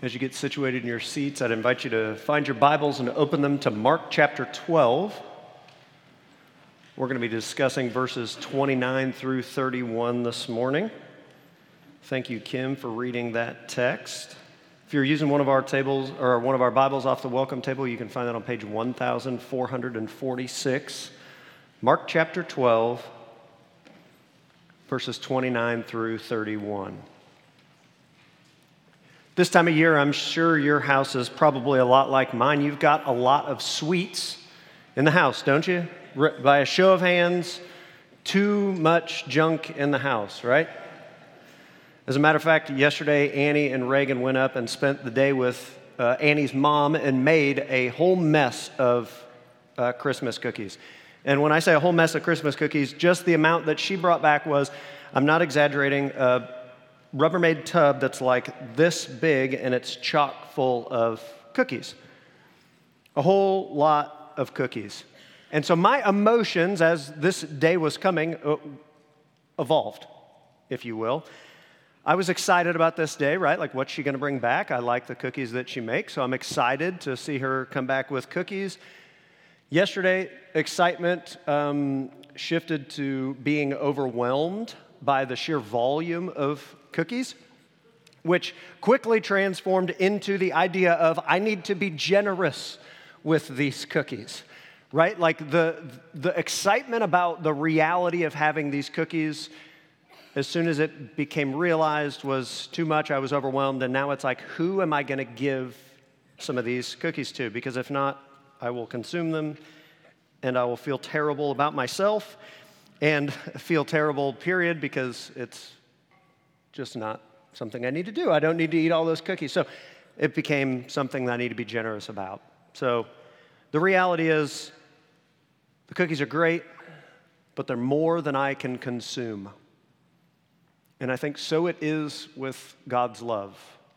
As you get situated in your seats, I'd invite you to find your Bibles and open them to Mark chapter 12. We're going to be discussing verses 29 through 31 this morning. Thank you, Kim, for reading that text. If you're using one of our tables or one of our Bibles off the welcome table, you can find that on page 1446. Mark chapter 12, verses 29 through 31. This time of year, I'm sure your house is probably a lot like mine. You've got a lot of sweets in the house, don't you? By a show of hands, too much junk in the house, right? As a matter of fact, yesterday, Annie and Reagan went up and spent the day with Annie's mom and made a whole mess of Christmas cookies. And when I say a whole mess of Christmas cookies, just the amount that she brought back was, I'm not exaggerating, Rubbermaid tub that's like this big and it's chock full of cookies. A whole lot of cookies. And so my emotions as this day was coming evolved, if you will. I was excited about this day, right? Like, what's she going to bring back? I like the cookies that she makes, so I'm excited to see her come back with cookies. Yesterday, excitement shifted to being overwhelmed by the sheer volume of cookies, which quickly transformed into the idea of I need to be generous with these cookies, right? Like the excitement about the reality of having these cookies, as soon as it became realized, was too much. I was overwhelmed, and now it's like, who am I going to give some of these cookies to? Because if not, I will consume them, and I will feel terrible about myself, and feel terrible, period, because it's just not something I need to do. I don't need to eat all those cookies. So it became something that I need to be generous about. So the reality is the cookies are great, but they're more than I can consume. And I think so it is with God's love.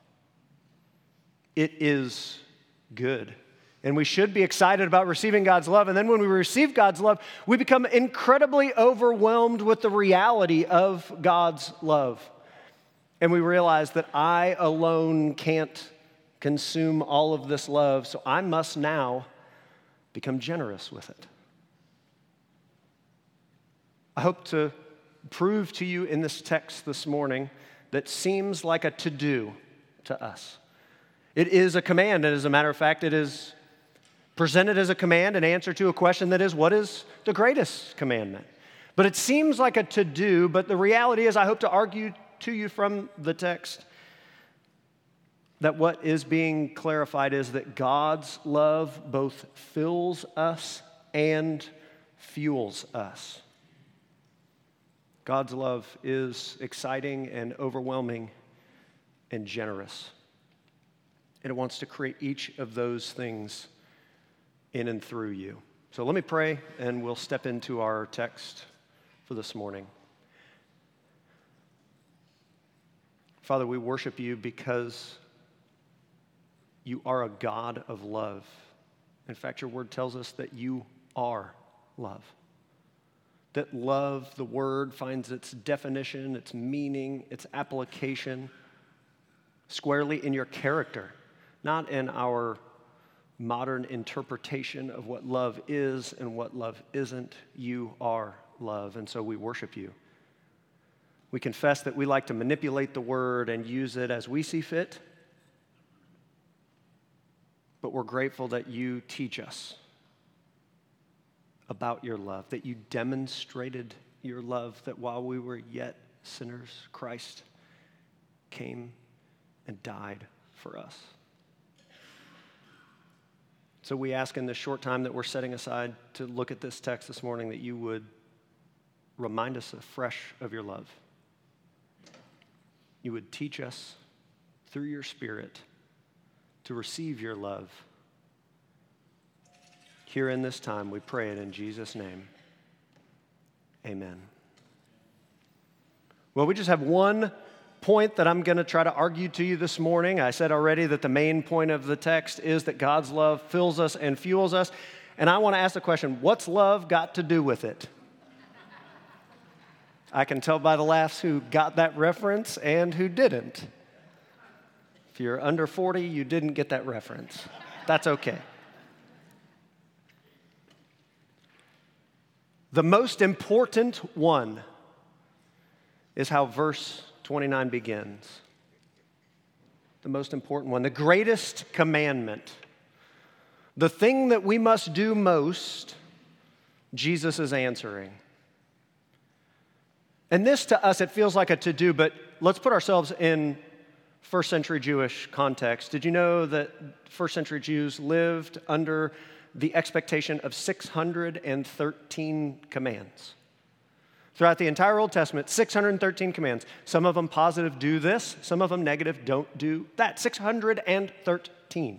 It is good. And we should be excited about receiving God's love. And then when we receive God's love, we become incredibly overwhelmed with the reality of God's love. And we realize that I alone can't consume all of this love, so I must now become generous with it. I hope to prove to you in this text this morning that seems like a to-do to us. It is a command, and as a matter of fact, it is presented as a command, an answer to a question that is, what is the greatest commandment? But it seems like a to-do, but the reality is I hope to argue to you from the text that what is being clarified is that God's love both fills us and fuels us. God's love is exciting and overwhelming and generous. And it wants to create each of those things in and through you. So let me pray, and we'll step into our text for this morning. Father, we worship you because you are a God of love. In fact, your word tells us that you are love. That love, the word, finds its definition, its meaning, its application squarely in your character, not in our modern interpretation of what love is and what love isn't. You are love, and so we worship you. We confess that we like to manipulate the word and use it as we see fit, but we're grateful that you teach us about your love, that you demonstrated your love, that while we were yet sinners, Christ came and died for us. So we ask in this short time that we're setting aside to look at this text this morning that you would remind us afresh of your love. You would teach us through your Spirit to receive your love. Here in this time, we pray it in Jesus' name. Amen. Well, we just have one point that I'm going to try to argue to you this morning. I said already that the main point of the text is that God's love fills us and fuels us. And I want to ask the question, what's love got to do with it? I can tell by the laughs who got that reference and who didn't. If you're under 40, you didn't get that reference. That's okay. The most important one is how verse 29 begins. The most important one, the greatest commandment. The thing that we must do most, Jesus is answering. And this to us, it feels like a to-do, but let's put ourselves in first century Jewish context. Did you know that first century Jews lived under the expectation of 613 commands? Throughout the entire Old Testament, 613 commands. Some of them positive, do this. Some of them negative, don't do that. 613.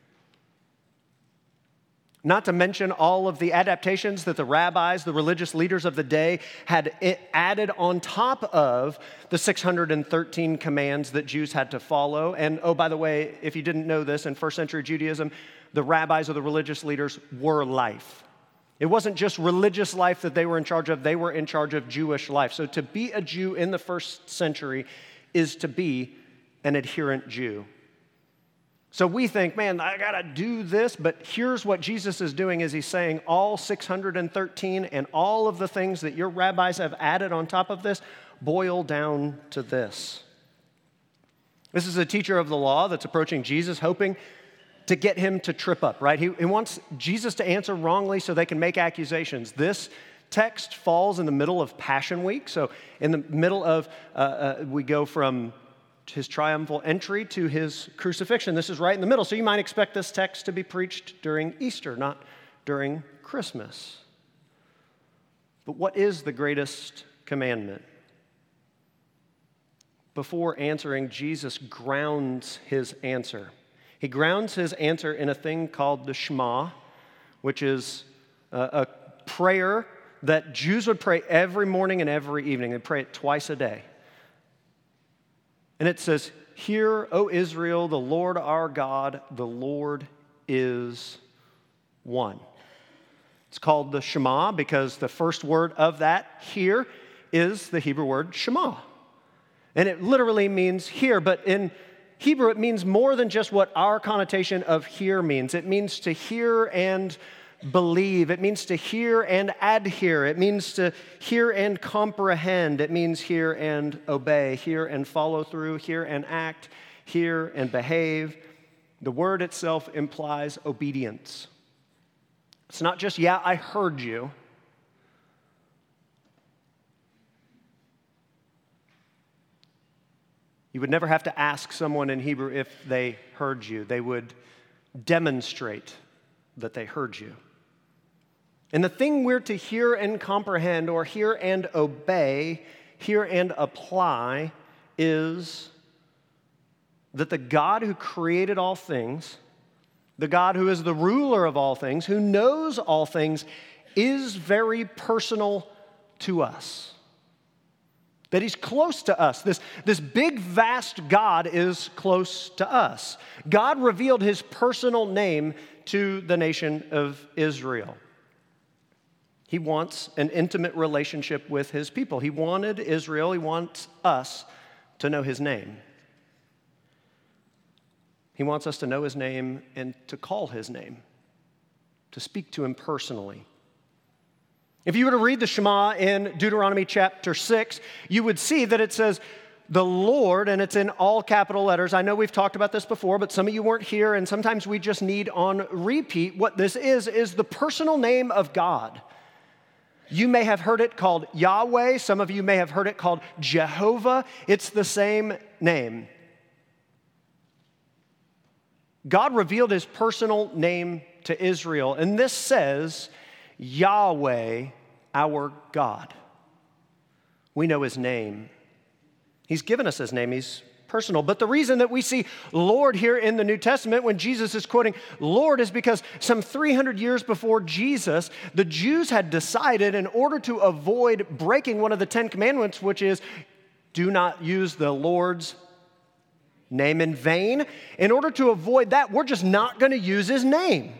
Not to mention all of the adaptations that the rabbis, the religious leaders of the day, had added on top of the 613 commands that Jews had to follow. And oh, by the way, if you didn't know this, in first century Judaism, the rabbis or the religious leaders were life. It wasn't just religious life that they were in charge of, they were in charge of Jewish life. So to be a Jew in the first century is to be an adherent Jew. So we think, man, I got to do this, but here's what Jesus is doing is he's saying all 613 and all of the things that your rabbis have added on top of this boil down to this. This is a teacher of the law that's approaching Jesus, hoping to get him to trip up, right? He wants Jesus to answer wrongly so they can make accusations. This text falls in the middle of Passion Week. So in the middle of, we go from his triumphal entry to his crucifixion. This is right in the middle. So you might expect this text to be preached during Easter, not during Christmas. But what is the greatest commandment? Before answering, Jesus grounds his answer. He grounds his answer in a thing called the Shema, which is a prayer that Jews would pray every morning and every evening. They pray it twice a day. And it says, "Hear, O Israel, the Lord our God, the Lord is one." It's called the Shema because the first word of that, hear, is the Hebrew word Shema. And it literally means hear, but in Hebrew, it means more than just what our connotation of hear means. It means to hear and believe. It means to hear and adhere. It means to hear and comprehend. It means hear and obey, hear and follow through, hear and act, hear and behave. The word itself implies obedience. It's not just, yeah, I heard you. You would never have to ask someone in Hebrew if they heard you. They would demonstrate that they heard you. And the thing we're to hear and comprehend, or hear and obey, hear and apply, is that the God who created all things, the God who is the ruler of all things, who knows all things, is very personal to us. That he's close to us. This big, vast God is close to us. God revealed his personal name to the nation of Israel. He wants an intimate relationship with his people. He wanted Israel, he wants us to know his name. He wants us to know his name and to call his name, to speak to him personally. If you were to read the Shema in Deuteronomy chapter 6, you would see that it says, the Lord, and it's in all capital letters. I know we've talked about this before, but some of you weren't here, and sometimes we just need on repeat. What this is the personal name of God. You may have heard it called Yahweh. Some of you may have heard it called Jehovah. It's the same name. God revealed his personal name to Israel, and this says, Yahweh, our God. We know his name. He's given us his name. He's personal. But the reason that we see Lord here in the New Testament when Jesus is quoting Lord is because some 300 years before Jesus, the Jews had decided in order to avoid breaking one of the 10 commandments, which is do not use the Lord's name in vain. In order to avoid that, we're just not going to use his name.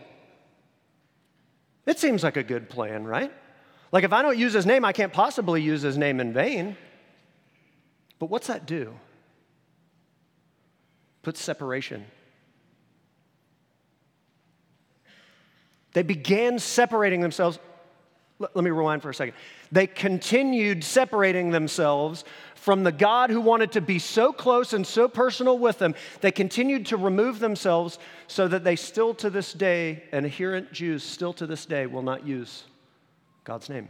It seems like a good plan, right? Like if I don't use his name, I can't possibly use his name in vain. But what's that do? Put separation. They began separating themselves. Let me rewind for a second. They continued separating themselves from the God who wanted to be so close and so personal with them. They continued to remove themselves so that they still to this day, and adherent Jews still to this day, will not use God's name.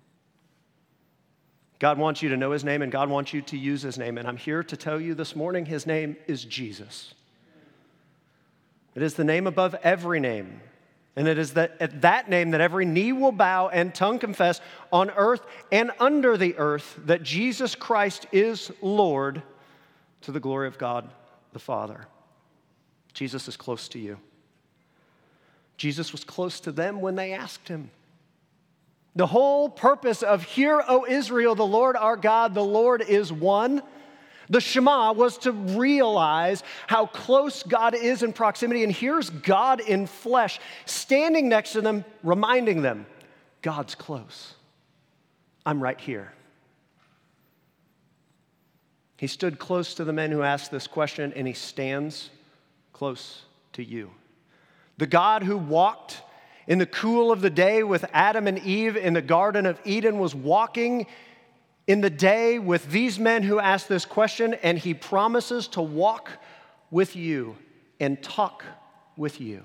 God wants you to know his name, and God wants you to use his name. And I'm here to tell you this morning, his name is Jesus. It is the name above every name. And it is at that name that every knee will bow and tongue confess on earth and under the earth that Jesus Christ is Lord, to the glory of God the Father. Jesus is close to you. Jesus was close to them when they asked him. The whole purpose of "Hear, O Israel, the Lord our God, the Lord is one," the Shema, was to realize how close God is in proximity. And here's God in flesh standing next to them, reminding them, God's close. I'm right here. He stood close to the men who asked this question, and he stands close to you. The God who walked in the cool of the day with Adam and Eve in the Garden of Eden was walking in the day with these men who asked this question, and he promises to walk with you and talk with you.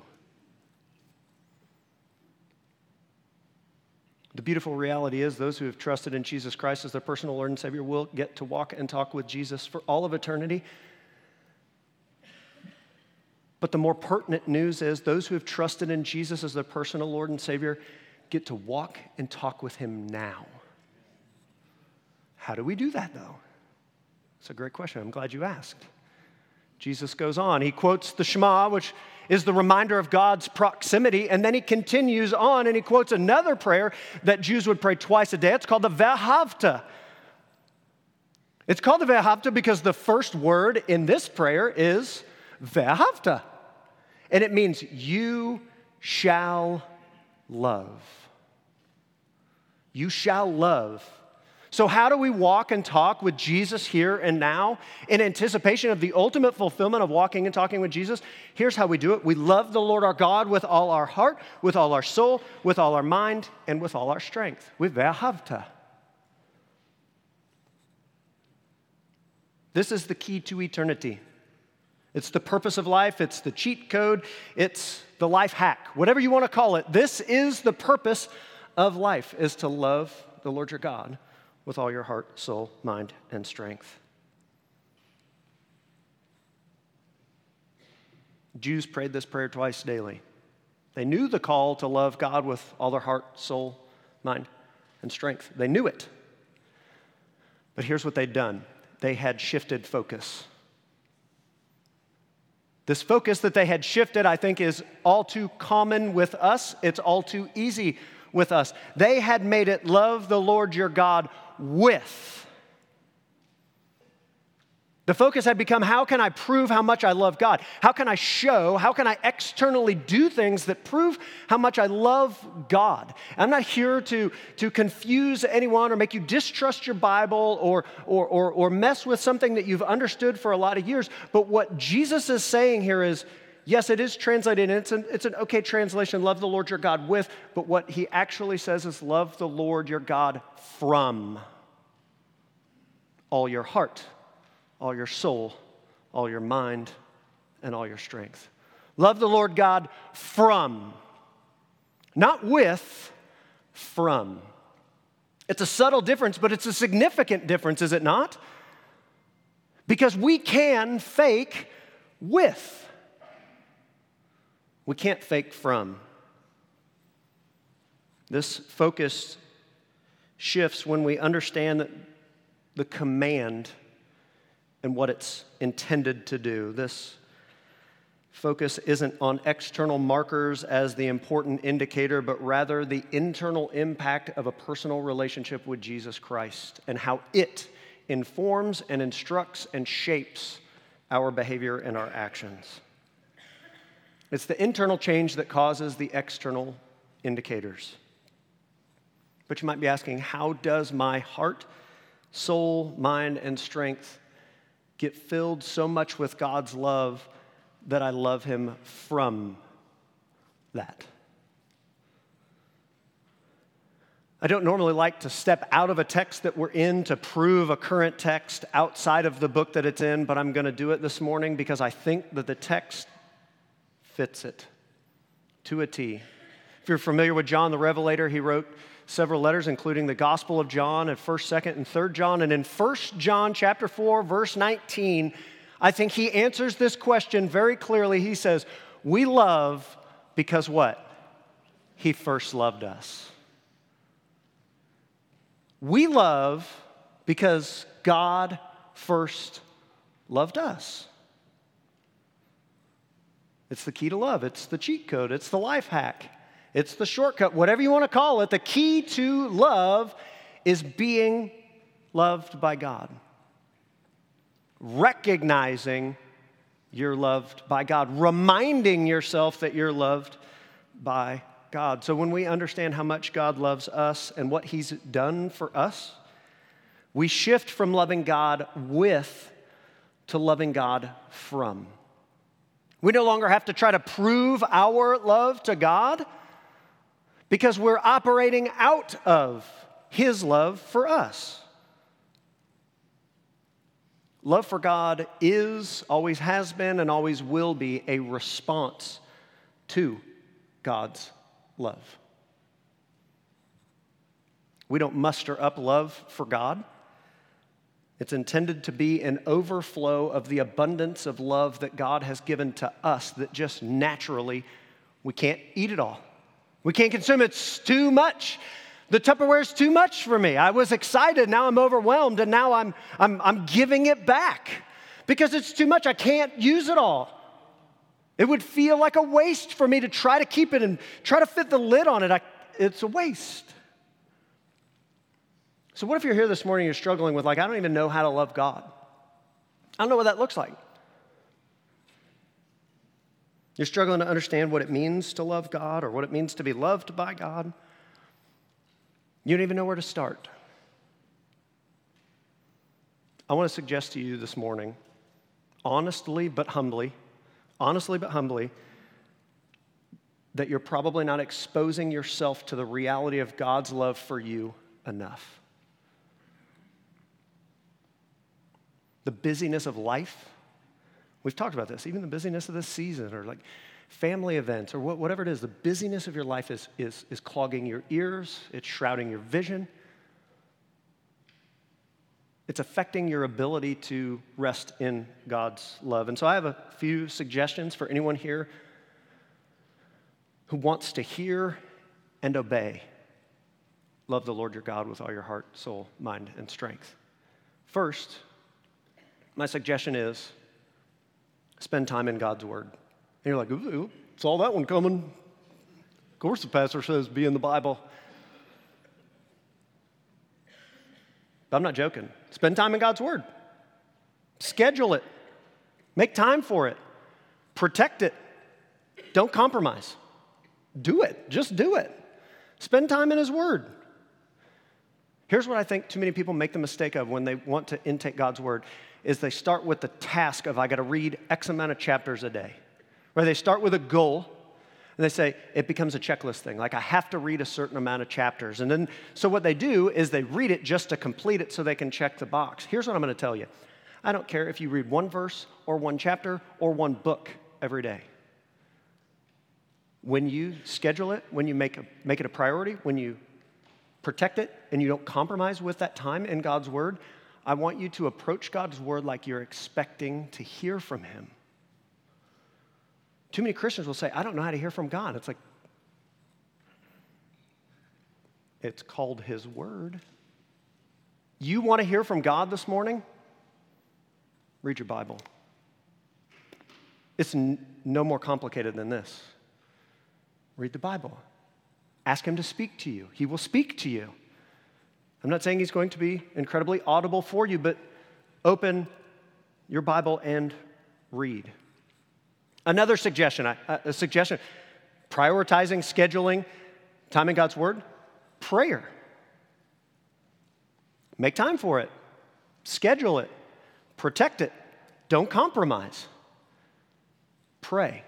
The beautiful reality is those who have trusted in Jesus Christ as their personal Lord and Savior will get to walk and talk with Jesus for all of eternity. But the more pertinent news is those who have trusted in Jesus as their personal Lord and Savior get to walk and talk with him now. How do we do that, though? It's a great question. I'm glad you asked. Jesus goes on. He quotes the Shema, which is the reminder of God's proximity, and then he continues on and he quotes another prayer that Jews would pray twice a day. It's called the Ve'ahavta. It's called the Ve'ahavta because the first word in this prayer is Ve'ahavta, and it means you shall love. You shall love. So how do we walk and talk with Jesus here and now in anticipation of the ultimate fulfillment of walking and talking with Jesus? Here's how we do it. We love the Lord our God with all our heart, with all our soul, with all our mind, and with all our strength. With Ve'ahavta. This is the key to eternity. It's the purpose of life. It's the cheat code. It's the life hack. Whatever you want to call it, this is the purpose of life, is to love the Lord your God with all your heart, soul, mind, and strength. Jews prayed this prayer twice daily. They knew the call to love God with all their heart, soul, mind, and strength. They knew it. But here's what they'd done. They had shifted focus. This focus that they had shifted, I think, is all too common with us. It's all too easy with us. They had made it love the Lord your God with. The focus had become, how can I prove how much I love God? How can I show, how can I externally do things that prove how much I love God? I'm not here to confuse anyone or make you distrust your Bible or mess with something that you've understood for a lot of years. But what Jesus is saying here is, yes, it is translated, and it's an okay translation, love the Lord your God with, but what he actually says is love the Lord your God from all your heart, all your soul, all your mind, and all your strength. Love the Lord God from, not with, from. It's a subtle difference, but it's a significant difference, is it not? Because we can fake with. We can't fake from. This focus shifts when we understand that the command and what it's intended to do. This focus isn't on external markers as the important indicator, but rather the internal impact of a personal relationship with Jesus Christ and how it informs and instructs and shapes our behavior and our actions. It's the internal change that causes the external indicators. But you might be asking, how does my heart, soul, mind, and strength get filled so much with God's love that I love him from that. I don't normally like to step out of a text that we're in to prove a current text outside of the book that it's in, but I'm going to do it this morning because I think that the text fits it to a T. If you're familiar with John the Revelator, he wrote several letters, including the Gospel of John and 1st, 2nd, and 3rd John. And in 1 John chapter 4, verse 19, I think he answers this question very clearly. He says, we love because what? He first loved us. We love because God first loved us. It's the key to love. It's the cheat code. It's the life hack. It's the shortcut, whatever you want to call it. The key to love is being loved by God. Recognizing you're loved by God. Reminding yourself that you're loved by God. So when we understand how much God loves us and what he's done for us, we shift from loving God with to loving God from. We no longer have to try to prove our love to God because we're operating out of his love for us. Love for God is, always has been, and always will be a response to God's love. We don't muster up love for God. It's intended to be an overflow of the abundance of love that God has given to us that just naturally, we can't eat it all. We can't consume it. It's too much. The Tupperware is too much for me. I was excited, now I'm overwhelmed, and now I'm giving it back because it's too much. I can't use it all. It would feel like a waste for me to try to keep it and try to fit the lid on it. It's a waste. So what if you're here this morning and you're struggling with I don't even know how to love God. I don't know what that looks like. You're struggling to understand what it means to love God or what it means to be loved by God. You don't even know where to start. I want to suggest to you this morning, honestly but humbly, that you're probably not exposing yourself to the reality of God's love for you enough. The busyness of life, we've talked about this, even the busyness of this season or family events or whatever it is, the busyness of your life is clogging your ears, it's shrouding your vision. It's affecting your ability to rest in God's love. And so I have a few suggestions for anyone here who wants to hear and obey. Love the Lord your God with all your heart, soul, mind, and strength. First, my suggestion is spend time in God's Word. And you're like, ooh, saw that one coming. Of course the pastor says be in the Bible. But I'm not joking. Spend time in God's Word. Schedule it. Make time for it. Protect it. Don't compromise. Do it. Just do it. Spend time in His Word. Here's what I think too many people make the mistake of when they want to intake God's Word, is they start with the task of I got to read X amount of chapters a day. Or they start with a goal, and they say, it becomes a checklist thing. I have to read a certain amount of chapters. And then, so what they do is they read it just to complete it so they can check the box. Here's what I'm going to tell you. I don't care if you read one verse or one chapter or one book every day. When you schedule it, when you make it a priority, when you protect it and you don't compromise with that time in God's Word, I want you to approach God's Word like you're expecting to hear from Him. Too many Christians will say, I don't know how to hear from God. It's like, it's called His Word. You want to hear from God this morning? Read your Bible. It's no more complicated than this. Read the Bible. Ask Him to speak to you. He will speak to you. I'm not saying He's going to be incredibly audible for you, but open your Bible and read. Another suggestion, prioritizing, scheduling time in God's Word, prayer. Make time for it. Schedule it. Protect it. Don't compromise. Pray.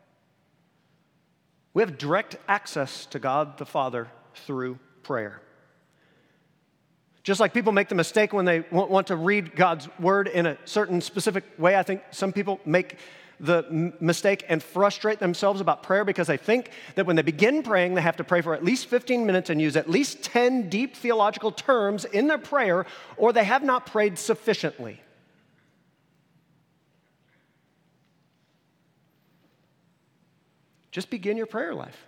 We have direct access to God the Father through prayer. Just like people make the mistake when they want to read God's word in a certain specific way, I think some people make the mistake and frustrate themselves about prayer because they think that when they begin praying, they have to pray for at least 15 minutes and use at least 10 deep theological terms in their prayer, or they have not prayed sufficiently. Just begin your prayer life.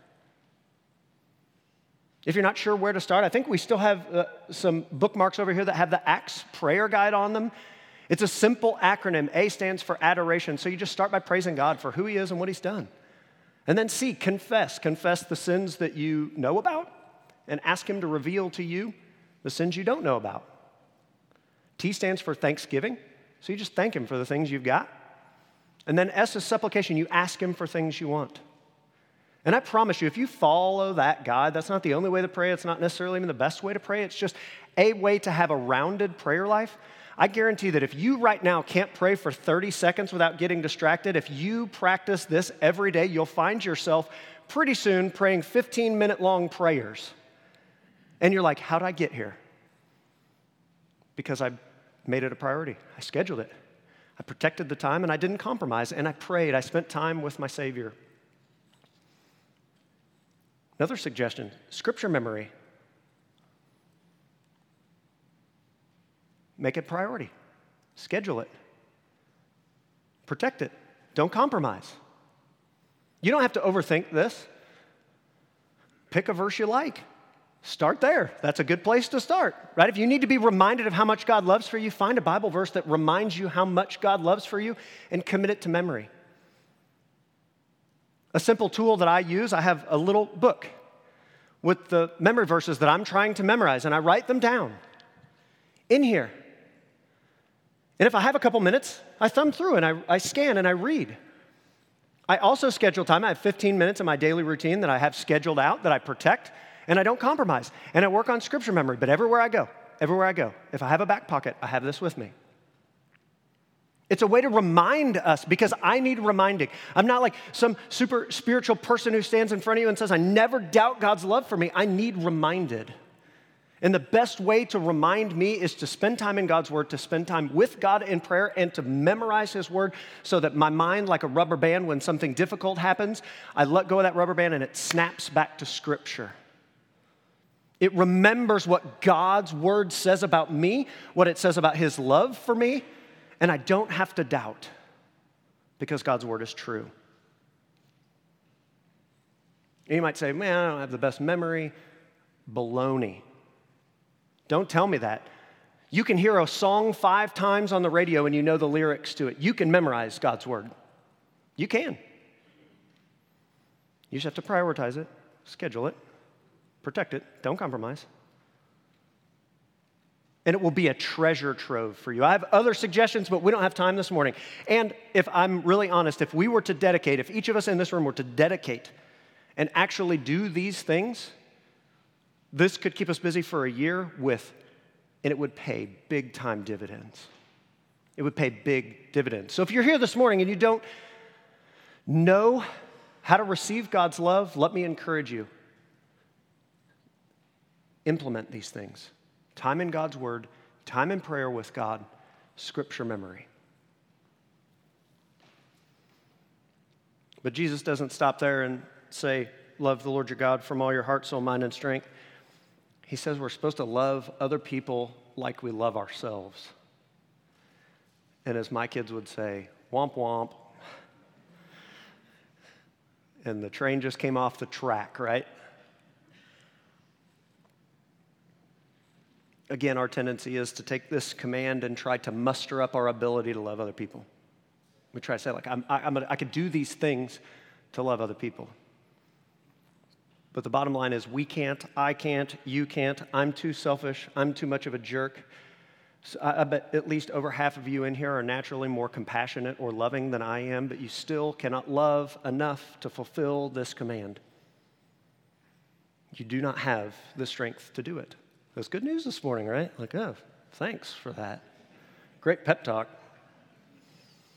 If you're not sure where to start, I think we still have some bookmarks over here that have the Acts prayer guide on them. It's a simple acronym. A stands for adoration. So you just start by praising God for who he is and what he's done. And then C, confess. Confess the sins that you know about and ask him to reveal to you the sins you don't know about. T stands for thanksgiving. So you just thank him for the things you've got. And then S is supplication. You ask him for things you want. And I promise you, if you follow that guide, that's not the only way to pray. It's not necessarily even the best way to pray. It's just a way to have a rounded prayer life. I guarantee that if you right now can't pray for 30 seconds without getting distracted, if you practice this every day, you'll find yourself pretty soon praying 15-minute long prayers. And you're like, how'd I get here? Because I made it a priority. I scheduled it. I protected the time, and I didn't compromise, and I prayed. I spent time with my Savior. Another suggestion, scripture memory. Make it a priority. Schedule it. Protect it. Don't compromise. You don't have to overthink this. Pick a verse you like. Start there. That's a good place to start, right? If you need to be reminded of how much God loves for you, find a Bible verse that reminds you how much God loves for you and commit it to memory. A simple tool that I use, I have a little book with the memory verses that I'm trying to memorize, and I write them down in here. And if I have a couple minutes, I thumb through and I scan and I read. I also schedule time. I have 15 minutes in my daily routine that I have scheduled out that I protect, and I don't compromise. And I work on scripture memory, but everywhere I go, if I have a back pocket, I have this with me. It's a way to remind us because I need reminding. I'm not like some super spiritual person who stands in front of you and says, I never doubt God's love for me. I need reminded. And the best way to remind me is to spend time in God's word, to spend time with God in prayer, and to memorize his word so that my mind, like a rubber band, when something difficult happens, I let go of that rubber band and it snaps back to scripture. It remembers what God's word says about me, what it says about his love for me, and I don't have to doubt because God's word is true. And you might say, man, I don't have the best memory. Baloney. Don't tell me that. You can hear a song 5 times on the radio and you know the lyrics to it. You can memorize God's word. You can. You just have to prioritize it, schedule it, protect it, don't compromise. And it will be a treasure trove for you. I have other suggestions, but we don't have time this morning. And if I'm really honest, if we were to dedicate, if each of us in this room were to dedicate and actually do these things, this could keep us busy for a year and it would pay big time dividends. It would pay big dividends. So if you're here this morning and you don't know how to receive God's love, let me encourage you. Implement these things. Time in God's word, time in prayer with God, scripture memory. But Jesus doesn't stop there and say, love the Lord your God from all your heart, soul, mind, and strength. He says we're supposed to love other people like we love ourselves. And as my kids would say, womp womp. And the train just came off the track, right? Again, our tendency is to take this command and try to muster up our ability to love other people. We try to say, like, I could do these things to love other people. But the bottom line is we can't, I can't, you can't, I'm too selfish, I'm too much of a jerk. So I bet at least over half of you in here are naturally more compassionate or loving than I am, but you still cannot love enough to fulfill this command. You do not have the strength to do it. That's good news this morning, right? Like, oh, thanks for that. Great pep talk.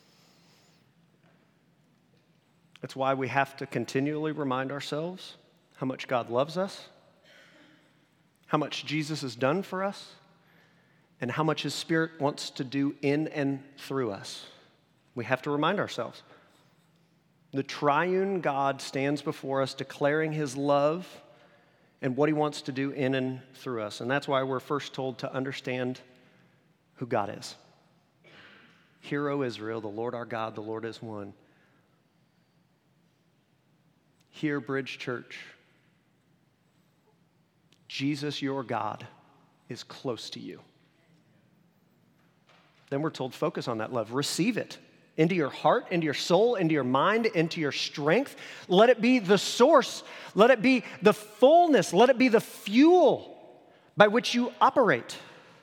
That's why we have to continually remind ourselves how much God loves us, how much Jesus has done for us, and how much His Spirit wants to do in and through us. We have to remind ourselves. The triune God stands before us declaring His love and what He wants to do in and through us. And that's why we're first told to understand who God is. Hear, O Israel, the Lord our God, the Lord is one. Hear, Bridge Church, Jesus, your God, is close to you. Then we're told, focus on that love. Receive it into your heart, into your soul, into your mind, into your strength. Let it be the source. Let it be the fullness. Let it be the fuel by which you operate.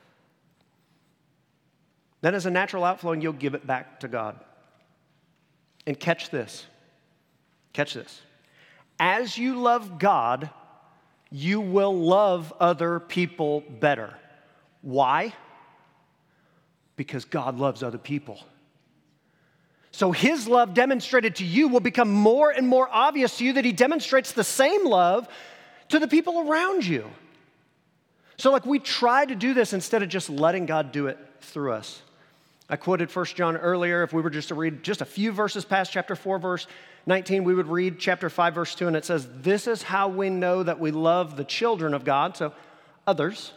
Then as a natural outflowing, you'll give it back to God. And catch this. Catch this. As you love God, you will love other people better. Why? Because God loves other people. So His love demonstrated to you will become more and more obvious to you that He demonstrates the same love to the people around you. So like we try to do this instead of just letting God do it through us. I quoted 1 John earlier. If we were just to read just a few verses past chapter 4, verse 19, we would read chapter 5, verse 2, and it says, "This is how we know that we love the children of God," so others,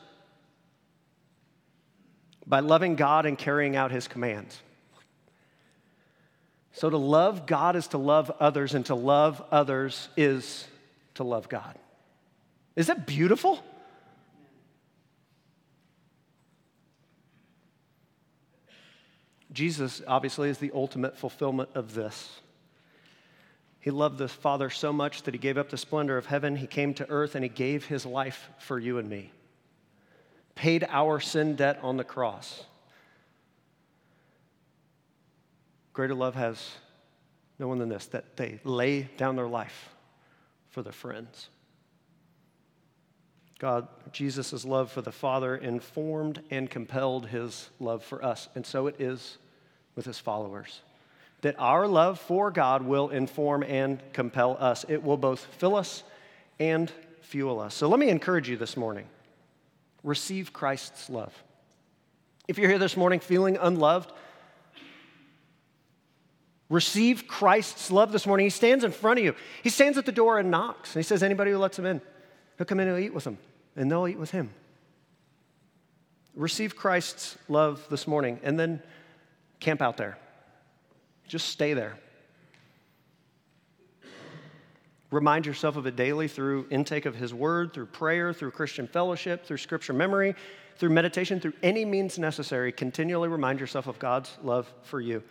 "by loving God and carrying out His commands." So to love God is to love others, and to love others is to love God. Is that beautiful? Jesus, obviously, is the ultimate fulfillment of this. He loved the Father so much that He gave up the splendor of heaven. He came to earth and He gave His life for you and me. Paid our sin debt on the cross. Greater love has no one than this, that they lay down their life for their friends. God, Jesus' love for the Father informed and compelled His love for us. And so it is with His followers. That our love for God will inform and compel us. It will both fill us and fuel us. So let me encourage you this morning. Receive Christ's love. If you're here this morning feeling unloved, receive Christ's love this morning. He stands in front of you. He stands at the door and knocks. And He says, anybody who lets Him in, He'll come in and eat with them. And they'll eat with Him. Receive Christ's love this morning and then camp out there. Just stay there. Remind yourself of it daily through intake of His word, through prayer, through Christian fellowship, through scripture memory, through meditation, through any means necessary. Continually remind yourself of God's love for you.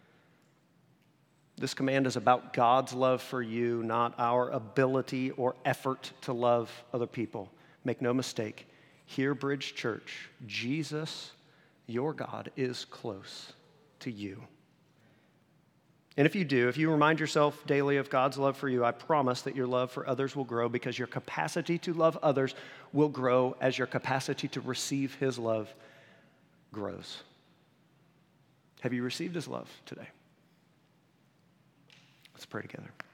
This command is about God's love for you, not our ability or effort to love other people. Make no mistake, here, Bridge Church, Jesus, your God, is close to you. And if you do, if you remind yourself daily of God's love for you, I promise that your love for others will grow because your capacity to love others will grow as your capacity to receive His love grows. Have you received His love today? Let's pray together.